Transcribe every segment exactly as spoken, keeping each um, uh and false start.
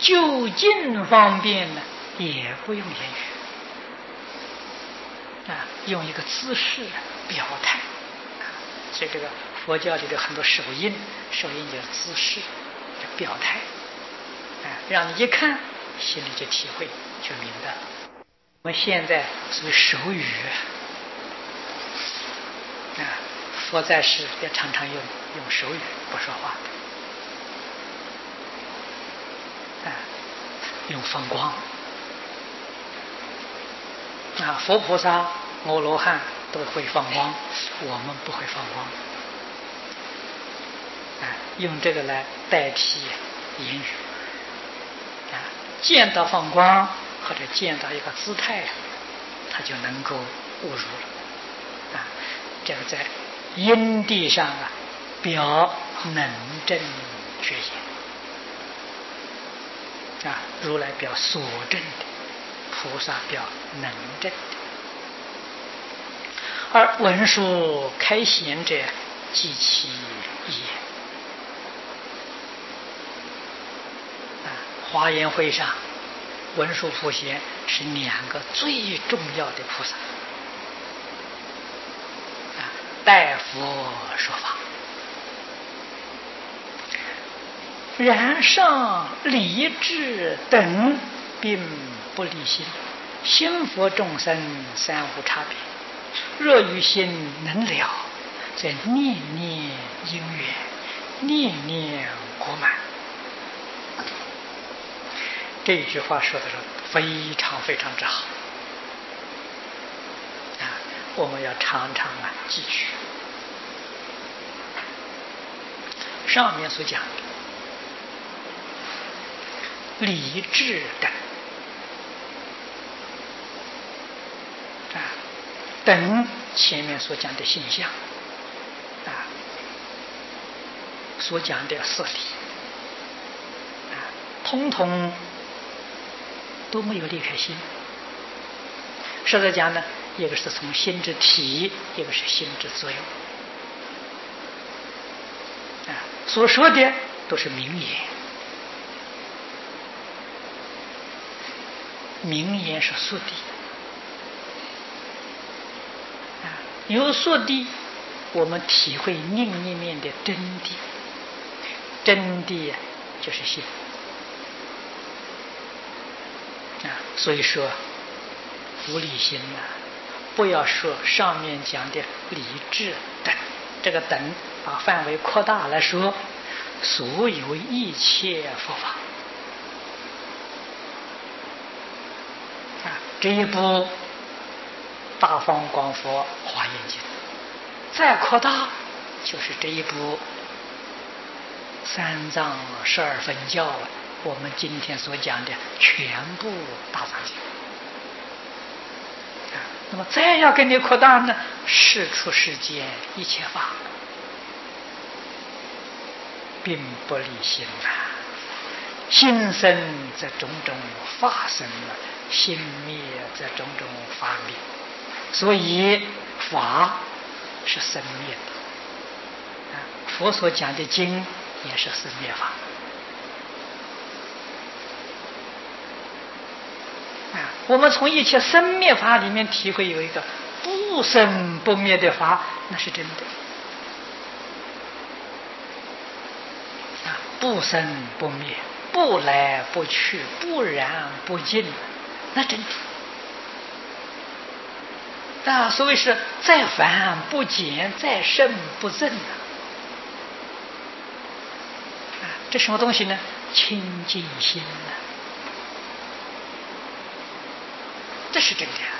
就近方便呢，也不用言语啊，用一个姿势表态啊。所以这个佛教里的很多手印，手印就是姿势，就表态啊，让你一看心里就体会，就明白了。我们现在属于手语啊，佛在世也常常用用手语不说话啊，用放光啊，佛菩萨、阿罗汉都会放光，我们不会放光啊，用这个来代替言语啊，见到放光或者见到一个姿态，他就能够悟入了啊。这个在因地上啊，表能证觉也啊，如来表所证的，菩萨表能证的。而文殊开显者，即其也。啊，华严会上，文殊普贤是两个最重要的菩萨啊，代佛说法。然上理智等并不离心，心佛众生三无差别。若于心能了，则念念因缘，念念果满。这句话说的是非常非常之好啊！我们要常常啊记取上面所讲的理智等啊，等前面所讲的现象啊，所讲的色理啊，通通都没有离开心。实在讲呢，一个是从心之体，一个是心之作用啊，所说的都是名言，名言是速地啊，有速地，我们体会另一面的真谛，真谛啊，就是心啊。所以说无理心啊，不要说上面讲的理智等，这个等把范围扩大来说，所有一切佛法啊，这一部大方广佛华严经，再扩大就是这一部三藏十二分教，我们今天所讲的全部大藏经啊。那么再要跟你扩大呢，世出世间一切法，并不离心啊。心生则种种法生了，心灭则种种法灭。所以法是生灭的啊，佛所讲的经也是生灭法啊。我们从一切生灭法里面体会有一个不生不灭的法，那是真的啊，不生不灭，不来不去，不染不净，那真的啊。所谓是再繁不减，再盛不增啊。这什么东西呢？清净心啊，这是真的啊。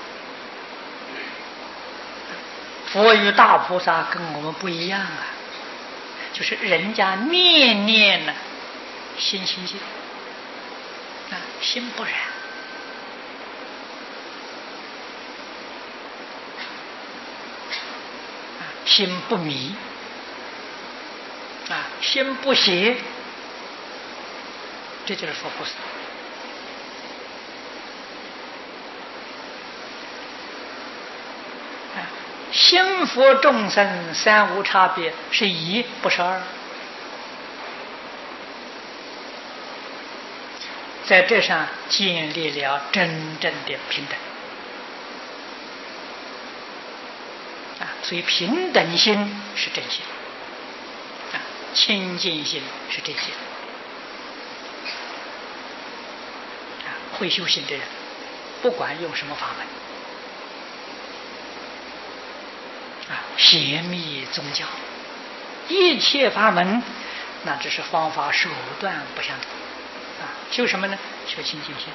佛与大菩萨跟我们不一样啊，就是人家念念呢、啊，心心心啊，心不染啊，心不迷啊，心不邪，这就是佛菩萨啊。心佛众生三无差别，是一不是二在这上建立了真正的平等啊，所以平等心是真心啊，清净心是真心啊。会修行的人，不管用什么法门啊，邪密宗教，一切法门，那只是方法手段不相同啊。修什么呢？修清净心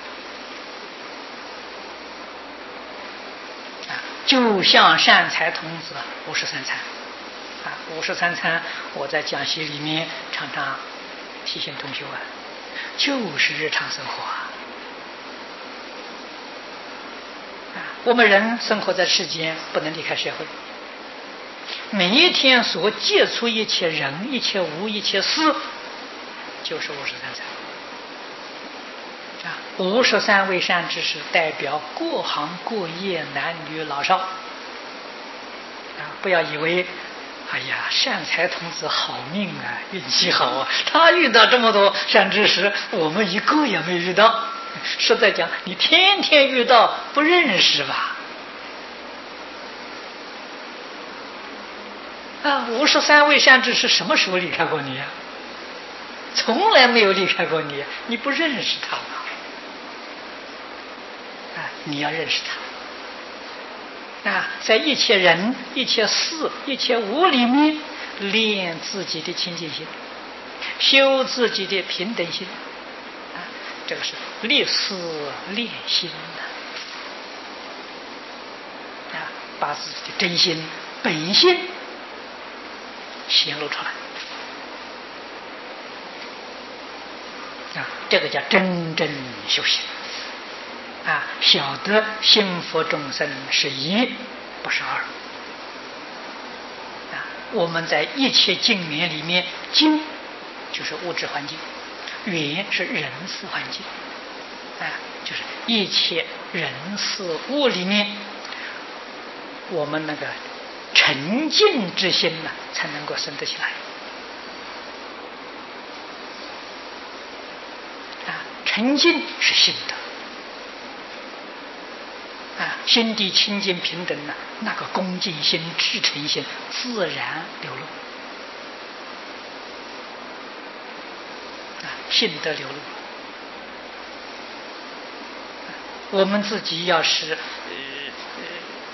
啊，就像善财童子五十三参啊，五十三参，我在讲习里面常常提醒同学啊，就是日常生活啊。啊，我们人生活在世间，不能离开社会。每一天所接触一切人、一切物、一切事，就是五十三参啊。五十三位善知识代表各行各业、男女老少啊。不要以为，哎呀，善财童子好命啊，运气好啊，他遇到这么多善知识，我们一个也没遇到。实在讲，你天天遇到不认识吧？啊，五十三位善知识什么时候离开过你呀、啊？从来没有离开过你，你不认识他吗？啊，你要认识他。啊，在一切人、一切事、一切物里面练自己的清净心，修自己的平等心。啊，这个是立思练心的。啊，把自己的真心、本心显露出来。啊，这个叫真正修行。啊，晓得心佛众生是一，不是二。啊，我们在一切境缘里面，境就是物质环境，缘是人事环境。啊，就是一切人事物里面，我们那个沉静之心呢，才能够生得起来。啊，沉静是心德。啊，心地清净平等呢，那个恭敬心、至诚心自然流露，啊，心得流露。我们自己要是呃呃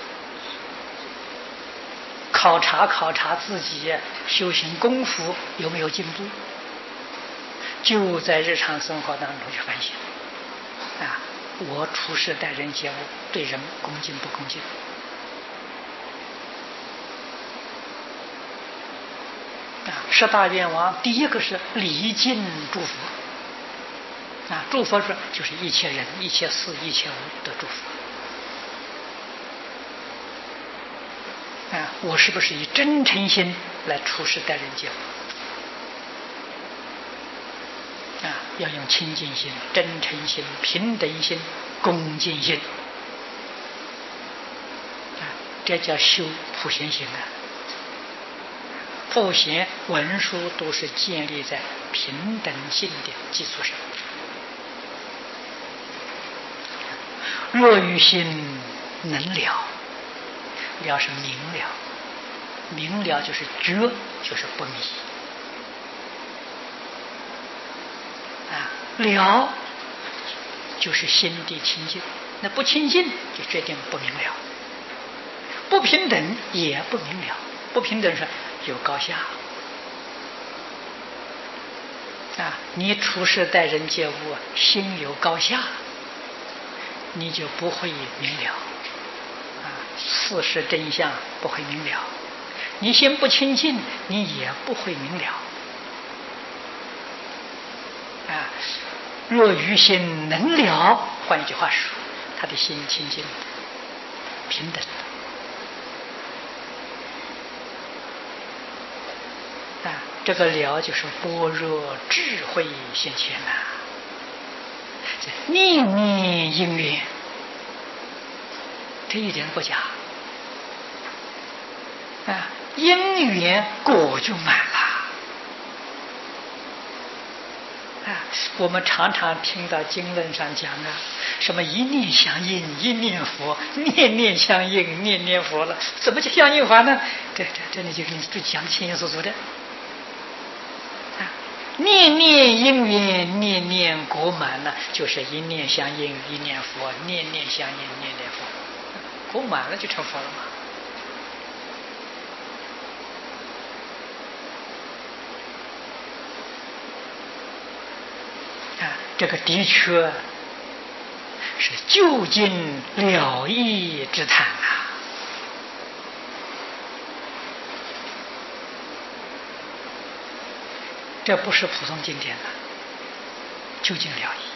考察考察自己修行功夫有没有进步，就在日常生活当中去反省。啊，我处事待人接物，对人恭敬不恭敬？啊，十大愿望第一个是礼敬祝福。啊，祝福是就是一切人、一切事、一切物的祝福。啊，我是不是以真诚心来处事待人接物？啊，要用清净心、真诚心、平等心、恭敬心。啊，这叫修普贤行啊。普贤文殊都是建立在平等心的基础上。若于心能了，了是明了，明了就是觉，就是不迷。啊，了就是心地清净，那不清净就决定不明了，不平等也不明了，不平等是有高下。啊，你处事待人接物，心有高下，你就不会明了。啊，事实真相不会明了，你心不清净，你也不会明了。啊，若于心能了，换一句话说，他的心清净的、平等的。啊，这个了就是般若智慧现前呐、啊，念念因缘，这一点不假。啊，因缘果就满了。 啊，我们常常听到经论上讲啊，什么一念相应一念佛，念念相应念念佛了，怎么就相应法呢？这这这里就给你讲的清清楚楚的。啊，念念因缘念念果满了，就是一念相应一念佛，念念相应念念佛，果满了就成佛了嘛。这个的确是究竟了义之谈啊！这不是普通经典的，究竟了义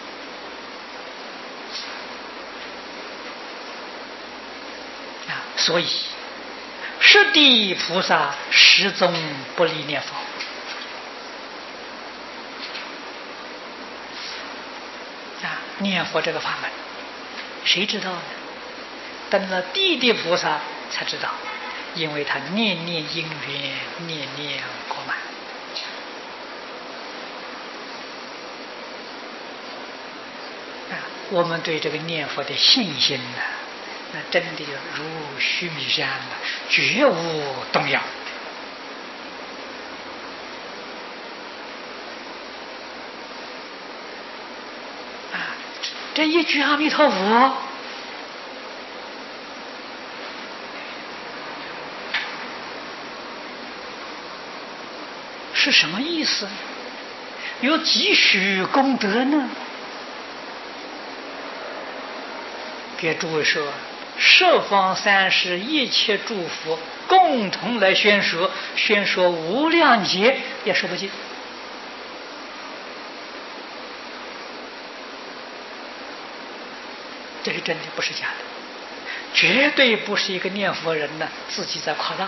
啊！所以，十地菩萨始终不离念佛。念佛这个法门，谁知道呢？等了地地菩萨才知道，因为他念念因缘，念念果满。啊，我们对这个念佛的信心呢，那真的如须弥山了，绝无动摇。这一句阿弥陀佛，是什么意思？有几许功德呢？给诸位说，十方三世一切诸佛共同来宣说，宣说无量劫也说不尽。这是真的，不是假的，绝对不是一个念佛人呢自己在夸大。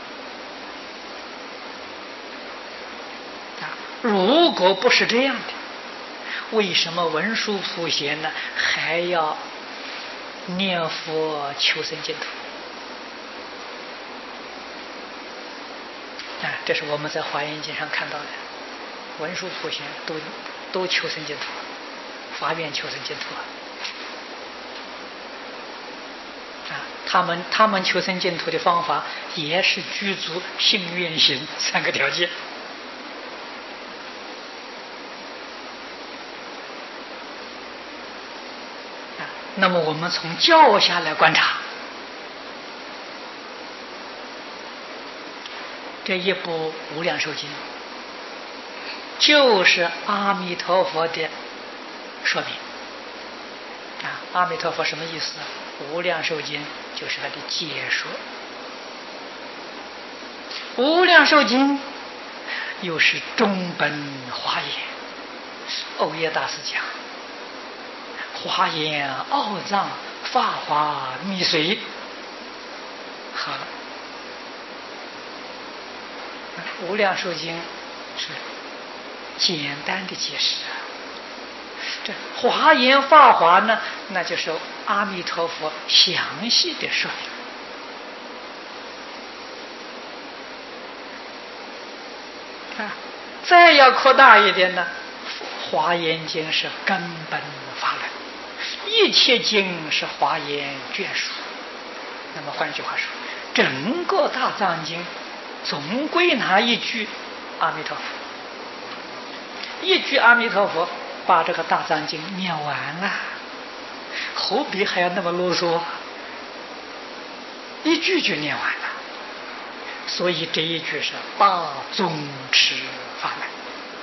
啊，如果不是这样的，为什么文殊普贤呢还要念佛求生净土？啊，这是我们在华严经上看到的，文殊普贤都都求生净土，发愿求生净土啊。他们他们求生净土的方法也是具足信愿行三个条件。啊，那么我们从教下来观察，这一部《无量寿经》就是阿弥陀佛的说明。啊，阿弥陀佛什么意思？无量寿经就是他的解说。无量寿经又是中本华严，欧耶大师讲华严奥藏法华密髓。好了，无量寿经是简单的解释啊。这华严法华呢，那就是阿弥陀佛详细的说明啊。再要扩大一点呢，华严经是根本法论，一切经是华严眷属。那么换句话说，整个大藏经总归纳一句阿弥陀佛，一句阿弥陀佛把这个大藏经念完了，何必还要那么啰嗦？一句就念完了。所以这一句是大宗持法门，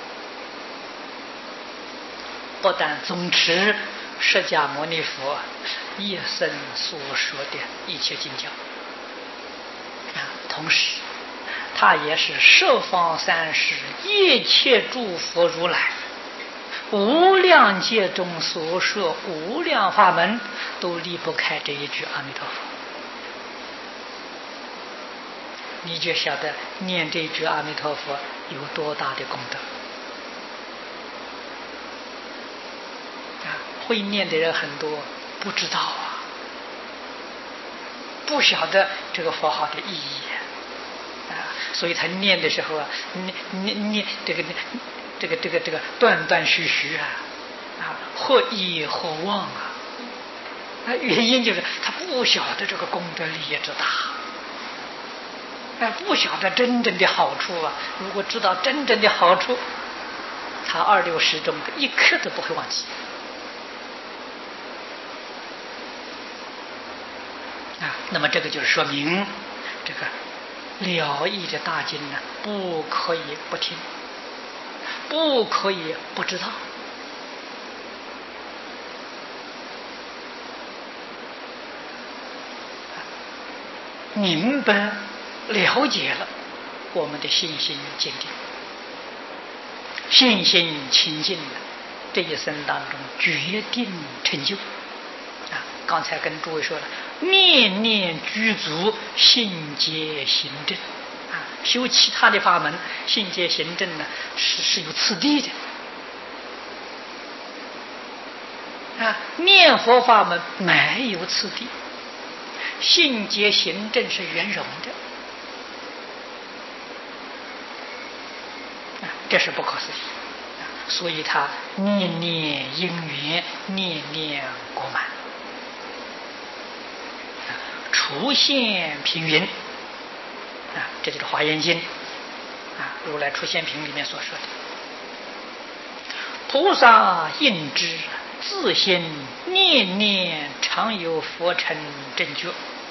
不但宗持释迦牟尼佛一生所说的一切经教啊，同时它也是十方三世一切诸佛如来无量界中所说无量法门，都离不开这一句阿弥陀佛。你就晓得念这一句阿弥陀佛有多大的功德啊！会念的人很多，不知道啊，不晓得这个佛号的意义啊，所以他念的时候啊，念念念这个这个这个这个断断续续啊，啊，或依或忘啊。那原因就是他不晓得这个功德利益之大，哎，不晓得真正的好处啊。如果知道真正的好处，他二六十中一刻都不会忘记。啊，那么这个就是说明，这个了义的大经呢，不可以不听，不可以不知道。明白了解了，我们的信心坚定，信心清净了，这一生当中决定成就。啊，刚才跟诸位说了，念念具足，信解行证。啊，修其他的法门，信解行证呢是是有次第的。啊，念佛法门没有次第。信解行证是圆融的，啊，这是不可思议。所以他念念因缘，念念果满，出现平云。啊，这就是《华严经》啊，如来出现品里面所说的：菩萨应知自心念念常有佛成正觉，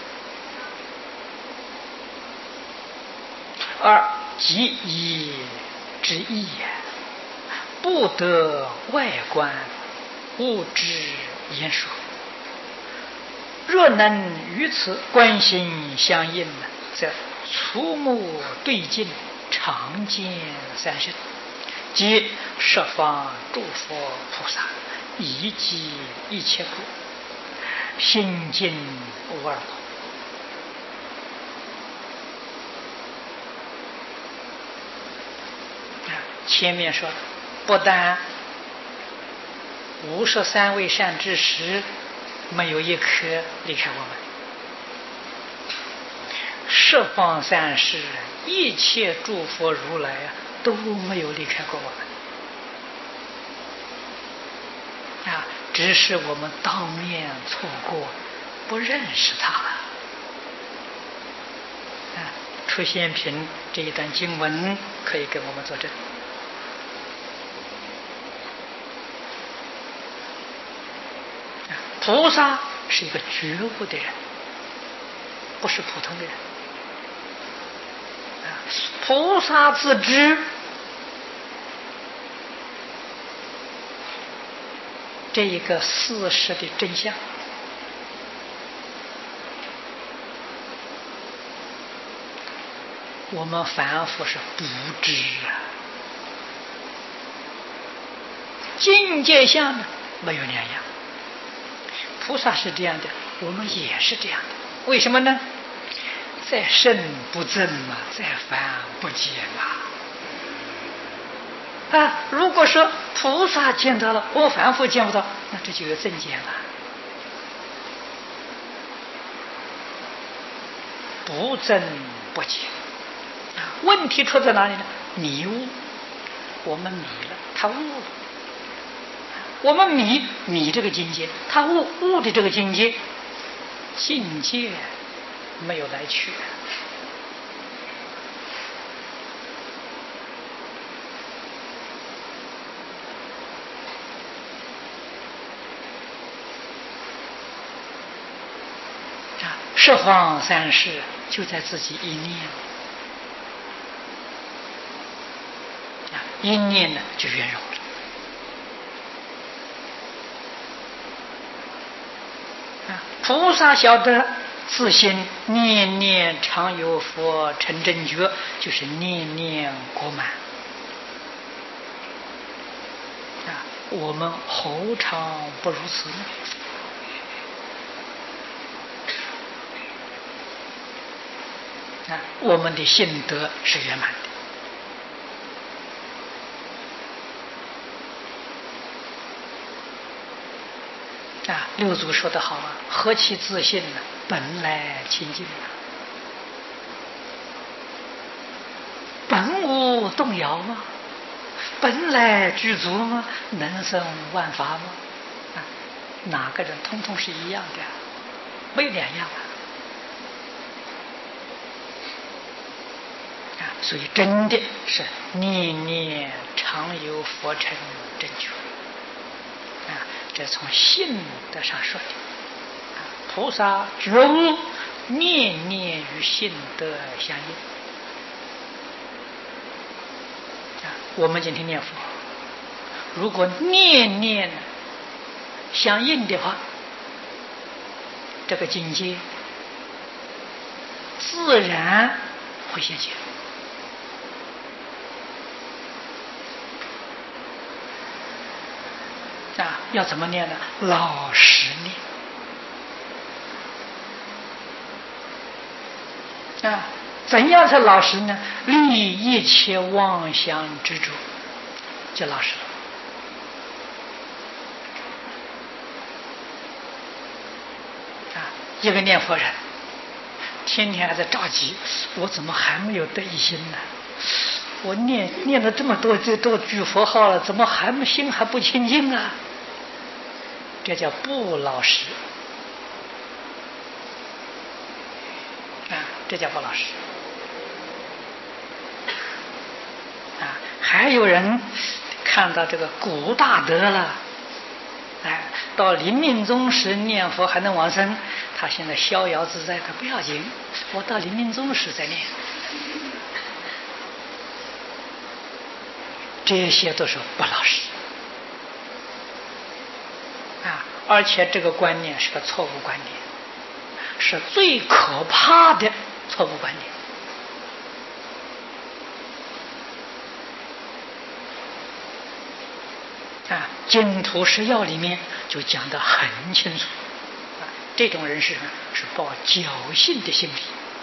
而即以之意，不得外观，物之言说。若能与此观心相应，则触目对镜，常见三圣，即十方诸佛菩萨，以及一切故，心尽无二苦。前面说，不但五十三位善知识没有一颗离开我们，十方三世一切诸佛如来啊都没有离开过我们啊，只是我们当面错过，不认识他了。啊，出现品这一段经文可以给我们作证。菩萨是一个觉悟的人，不是普通的人。菩萨自知这一个事实的真相，我们凡夫是不知啊。境界相呢没有两样，菩萨是这样的，我们也是这样的。为什么呢？在圣不正嘛，在凡不见嘛。啊，如果说菩萨见到了，我凡夫见不到，那这就有正见了。不正不见，问题出在哪里呢？迷悟，我们迷了，他悟了。我们迷迷这个境界，他悟悟的这个境界，境界没有来去。啊，十方三世就在自己一念，啊，一念呢就圆融了。菩萨晓得自心念念常有佛成正觉，就是念念果满啊！我们何尝不如此呢？啊，我们的信德是圆满的。啊，六祖说得好啊，何其自信呢？本来清净，本无动摇啊，本本来具足吗？能生万法吗？啊，哪个人通通是一样的，没两样啊！啊，所以真的是念念常有佛成真觉啊，这从性德上说的啊，菩萨觉悟念念与性德相应啊。我们今天念佛，如果念念相应的话，这个境界自然会现前。啊，要怎么念呢？老实念。啊，怎样才老实呢？离一切妄想执着，就老实了。啊，一个念佛人，天天还在着急，我怎么还没有得一心呢？我念念了这么多这多句佛号了，怎么还没心还不清净啊？这叫不老实啊！这叫不老实啊！还有人看到这个古大德了，哎，到临命终时念佛还能往生，他现在逍遥自在，他不要紧，我到临命终时再念。这些都是不老实啊！而且这个观念是个错误观念，是最可怕的错误观念啊！净土十要里面就讲得很清楚啊，这种人是是抱侥幸的心理。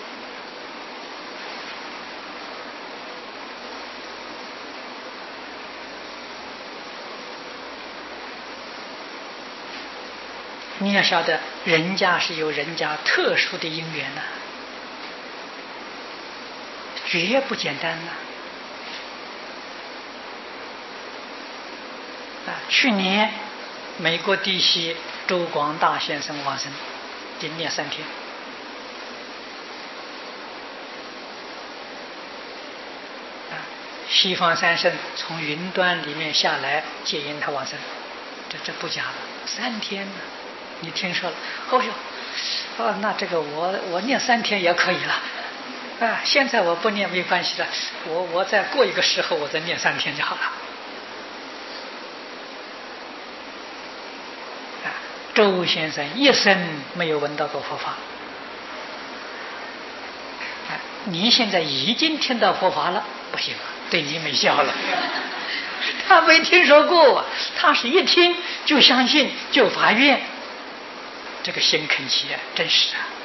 你要晓得，人家是有人家特殊的因缘呐、啊，绝不简单呐、啊！啊，去年美国地西周广大先生往生，连念三天。啊，西方三圣从云端里面下来接引他往生，这这不假了，三天呢。你听说了？哦哟，哦，那这个我我念三天也可以了，啊，现在我不念没关系了，我我再过一个时候我再念三天就好了。啊，周先生一生没有闻到过佛法，啊，你现在已经听到佛法了，不行，对你没效了。他没听说过，他是一听就相信就发愿。这个心恳切啊，真实啊！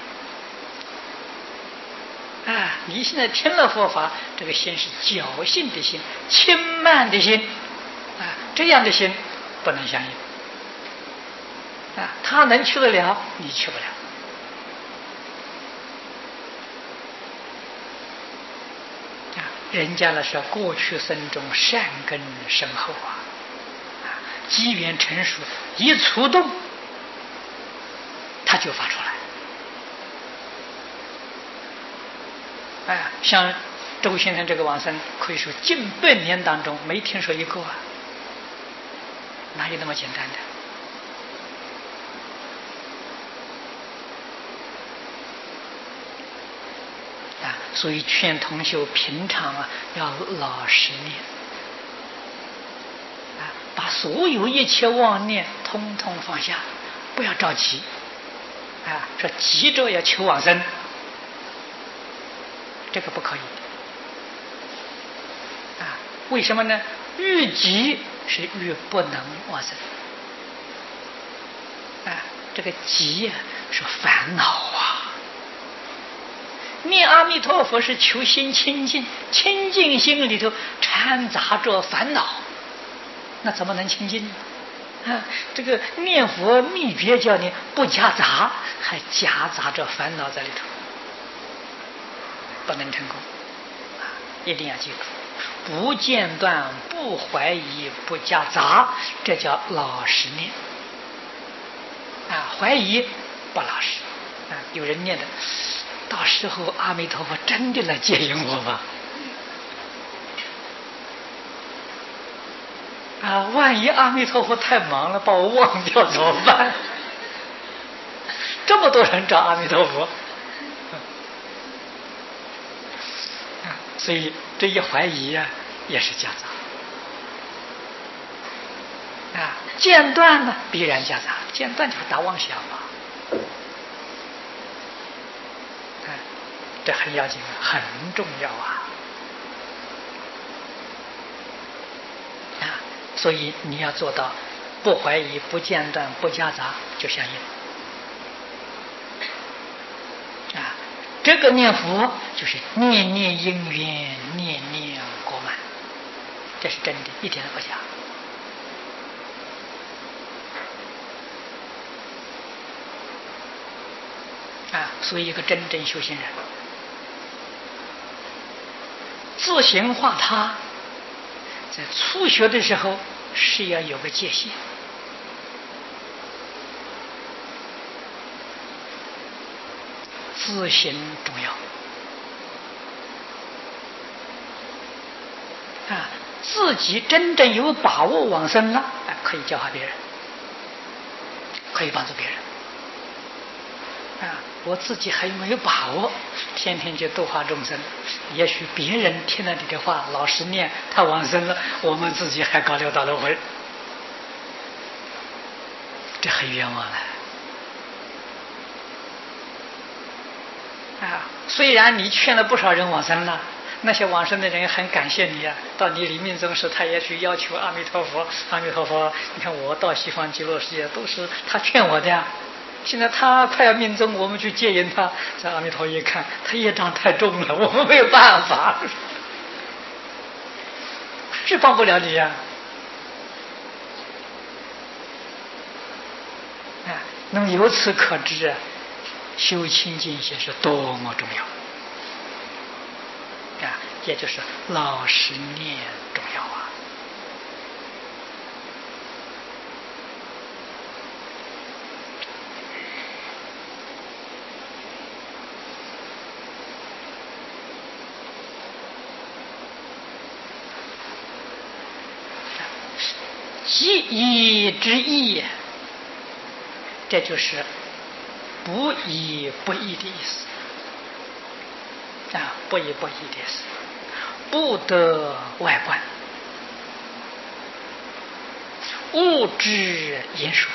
啊，你现在听了佛法，这个心是侥幸的心，轻慢的心，啊，这样的心不能相应。啊，他能去得了，你去不了。啊，人家呢是过去生中善根深厚啊，啊，机缘成熟，一触动。他就发出来，哎，像周先生这个往生，可以说近百年当中没听说一个啊，哪有那么简单的？啊，所以劝同修平常啊要老实念，啊，把所有一切妄念通通放下，不要着急。啊，说急着要求往生，这个不可以啊！为什么呢？越急是越不能往生啊！这个急啊是烦恼啊！念阿弥陀佛是求心清净，清净心里头掺杂着烦恼，那怎么能清净呢？啊，这个念佛秘诀叫你不夹杂，还夹杂着烦恼在里头，不能成功啊！一定要记住， 不间断、不怀疑、不夹杂，这叫老实念。啊，怀疑不老实。啊，有人念的，到时候阿弥陀佛真的来接引我吧？啊，万一阿弥陀佛太忙了，把我忘掉怎么办？这么多人找阿弥陀佛，啊，所以这一怀疑啊，也是夹杂。啊，间断呢必然夹杂，间断就是大妄想嘛。啊，这很要紧，很重要啊。所以你要做到不怀疑、不间断、不夹杂，就相应。啊，这个念佛就是念念因缘，念念果满，这是真的，一点都不假。啊，所以一个真正修行人，自行化他。在初学的时候是要有个界限，自行重要啊！自己真正有把握往生了，啊，可以教化别人，可以帮助别人啊！我自己还没有把握，天天就度化众生，也许别人听了你的话，老实念，他往生了，我们自己还搞六道轮回，这很冤枉了啊！虽然你劝了不少人往生了，那些往生的人很感谢你啊，到你临命终时，他也去要求阿弥陀佛，阿弥陀佛，你看我到西方极乐世界都是他劝我的呀。现在他快要命终，我们去接引他，这阿弥陀一看，他业障太重了，我们没有办法，是帮不了你呀。啊，那么由此可知啊，修清净心是多么重要啊！也就是老实念重要啊。即义之义，这就是不义不义的意思啊，不义不义的意思，不得外观，物质因素，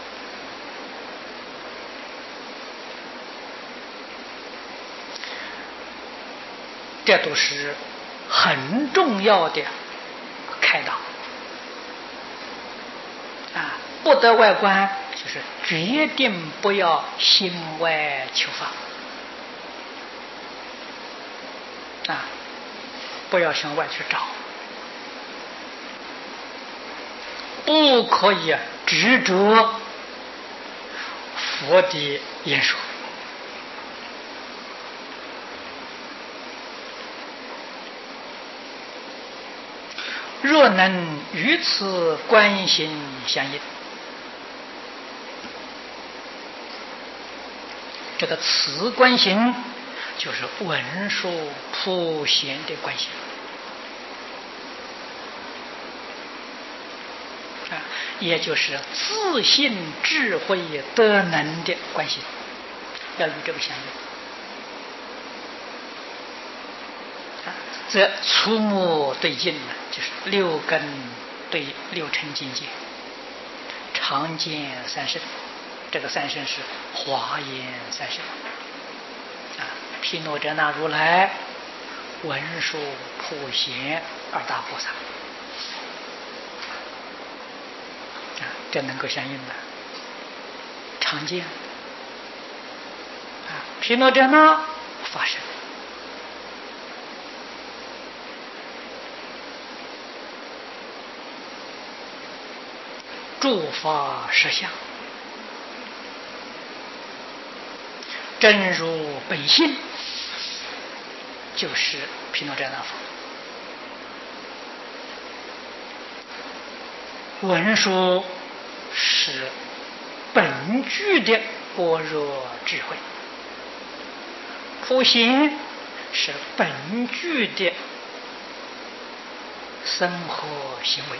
这都是很重要的开导。啊，不得外观，就是决定不要心外求法啊，不要向外去找，不可以执着佛的言说。若能与此观心相应，这个此观心就是文殊普贤的观心啊，也就是自信智慧德能的观心，要与这个相应啊。这触目对境呢，就是六根对六尘境界，常见三圣，这个三圣是华严三圣啊，毗卢遮那如来、文殊普贤二大菩萨啊，这能够相应的，常见啊，毗卢遮那发生。诸法实相，真如本性，就是毗卢遮那佛文殊是本具的般若智慧，普贤是本具的生活行为。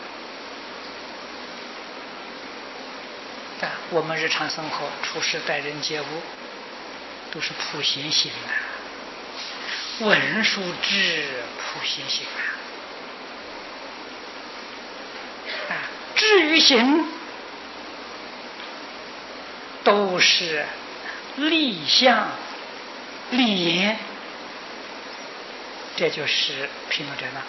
啊，我们日常生活处事待人接物都是普贤行啊，文殊智普贤行啊。啊，至于行都是立相立言，这就是毗卢遮那。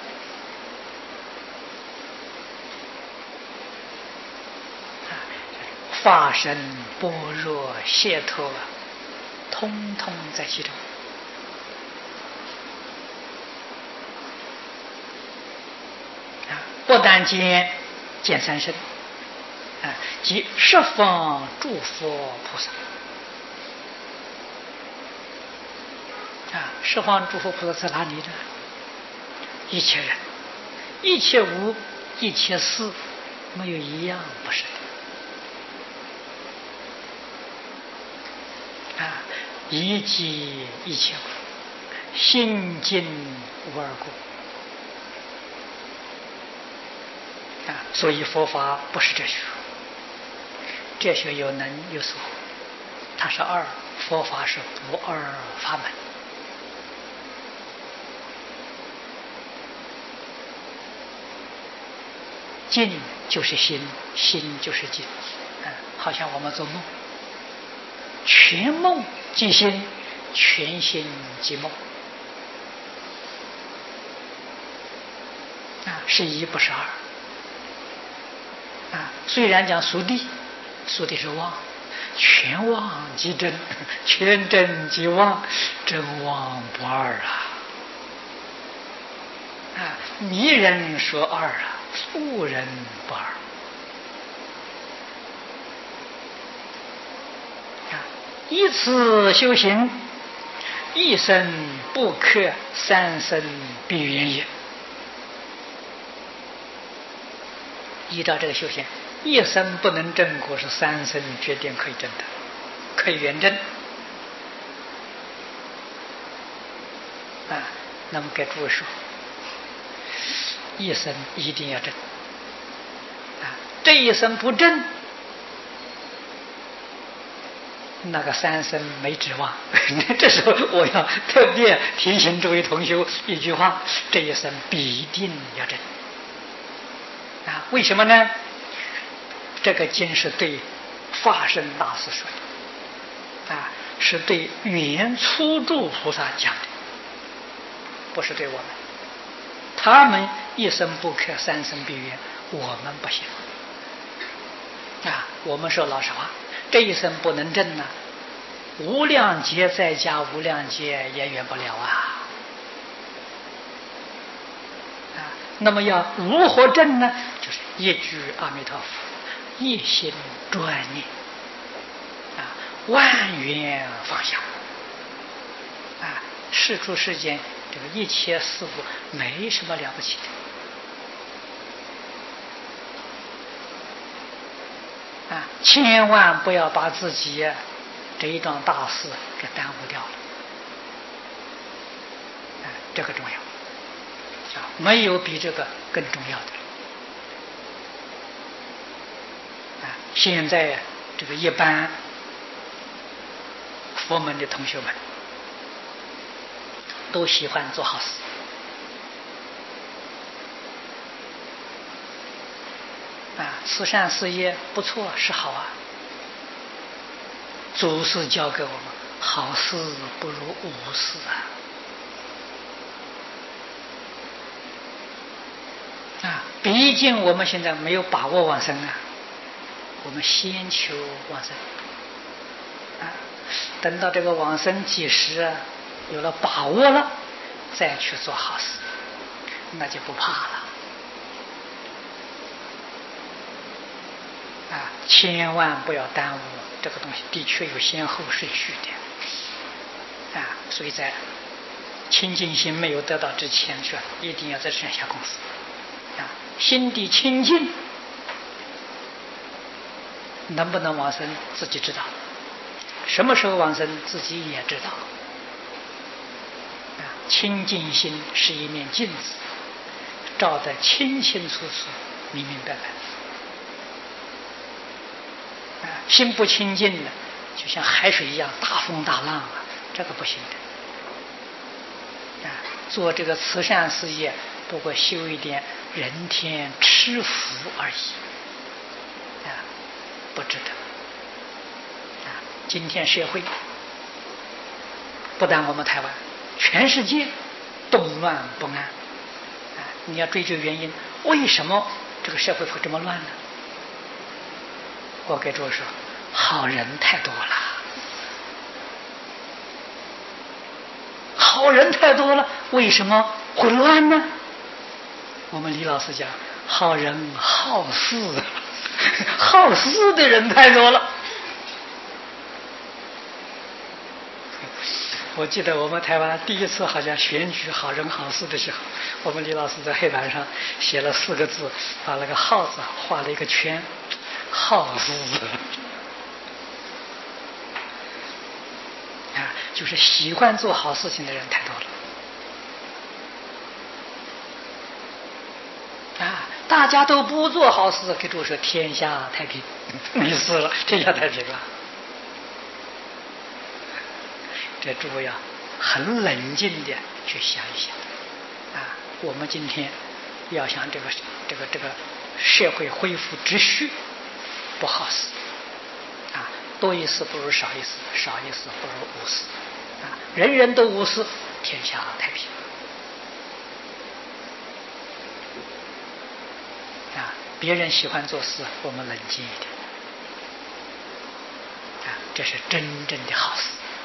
法身般若解脱通通在其中。啊，不但见见三身，啊，即十方诸佛菩萨。啊，十方诸佛菩萨在哪里呢？一切人、一切物、一切事，没有一样不是的。啊，一即一切物，心尽无二故。啊，所以佛法不是哲学，哲学有能有所，它是二，佛法是不二法门。静就是心，心就是静。啊，好像我们做梦。全梦即心，全心即梦。啊，是一不是二。啊，虽然讲熟地，熟地是妄，全妄即真，全真即妄，真妄不二啊！啊，迷人说二啊，悟人不二。一次修行，一生不可，三生必圆也。依照这个修行，一生不能证果，是三生决定可以证的，可以圆证。啊，那么给诸位说，一生一定要证。啊，这一生不证，那个三生没指望。这时候我要特别提醒诸位同学一句话：这一生必定要证。啊，为什么呢？这个经是对法身大师说的，啊，是对原初住菩萨讲的，不是对我们。他们一生不可，三生必圆，我们不行。啊，我们说老实话，这一生不能证呢，无量劫再加无量劫也圆不了啊！啊，那么要如何证呢？就是一句阿弥陀佛，一心专念，啊，万缘放下，啊，世出世间这个一切事物没什么了不起的。啊，千万不要把自己这一桩大事给耽误掉了。啊，这个重要。啊，没有比这个更重要的。啊，现在这个一般佛门的同学们都喜欢做好事。啊，慈善事业不错，是好啊。祖师教给我们，好事不如无事啊。啊，毕竟我们现在没有把握往生啊，我们先求往生。啊，等到这个往生几时啊，有了把握了，再去做好事，那就不怕了。啊，千万不要耽误这个东西，的确有先后顺序的。啊，所以在清净心没有得到之前，是一定要在这下功夫。啊，心地清净， 能不能往生自己知道，什么时候往生自己也知道。啊，清净心是一面镜子，照得清清楚楚、明明白白。啊，心不清净的，就像海水一样，大风大浪啊，这个不行的。啊，做这个慈善事业，不过修一点人天吃福而已，啊，不值得。啊，今天社会不但我们台湾，全世界动乱不安。啊，你要追究原因，为什么这个社会会这么乱呢？我给诸位说，好人太多了，好人太多了，为什么会乱呢？我们李老师讲，好人好事，好事的人太多了。我记得我们台湾第一次好像选举好人好事的时候，我们李老师在黑板上写了四个字，把那个好字画了一个圈，好事啊，就是喜欢做好事情的人太多了啊！大家都不做好事，给诸位说天下太平，没事了，天下太平了。这诸位啊，很冷静的去想一想啊，我们今天要想这个这个这个社会恢复秩序，不好事啊，多一事不如少一事，少一事不如无事啊，人人都无事，天下太平啊。别人喜欢做事，我们冷静一点啊，这是真正的好事。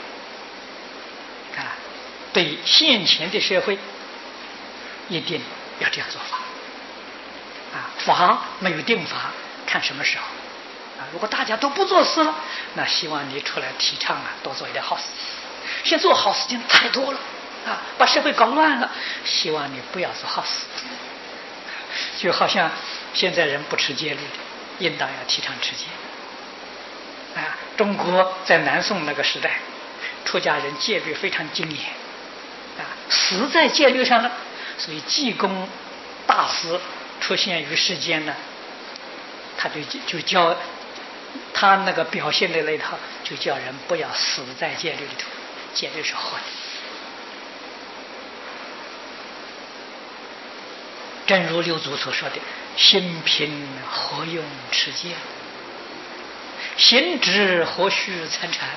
啊，对现前的社会，一定要这样做法。啊，法没有定法，看什么时候。啊，如果大家都不做事了，那希望你出来提倡啊，多做一点好事。现在做好事情太多了，啊，把社会搞乱了，希望你不要做好事。就好像现在人不持戒律的，应当要提倡持戒。啊，中国在南宋那个时代。出家人戒律非常精严啊，死在戒律上了，所以济公大师出现于世间呢，他就就教他那个表现的那套，就叫人不要死在戒律里头，戒律是活的。正如六祖所说的，心平何用持戒，心直何须参禅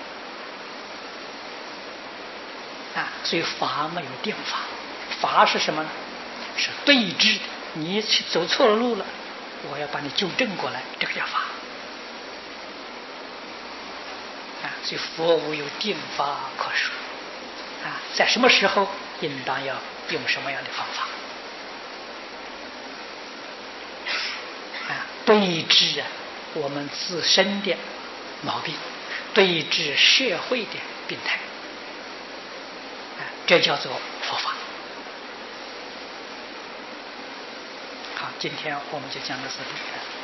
啊，所以法没有定法，法是什么呢？是对峙的。你去走错了路了，我要把你纠正过来，这个叫法啊。所以佛无有定法可说啊，在什么时候应当要用什么样的方法啊？对峙啊，我们自身的毛病，对峙社会的病态。这叫做佛法。好，今天我们就讲到这里。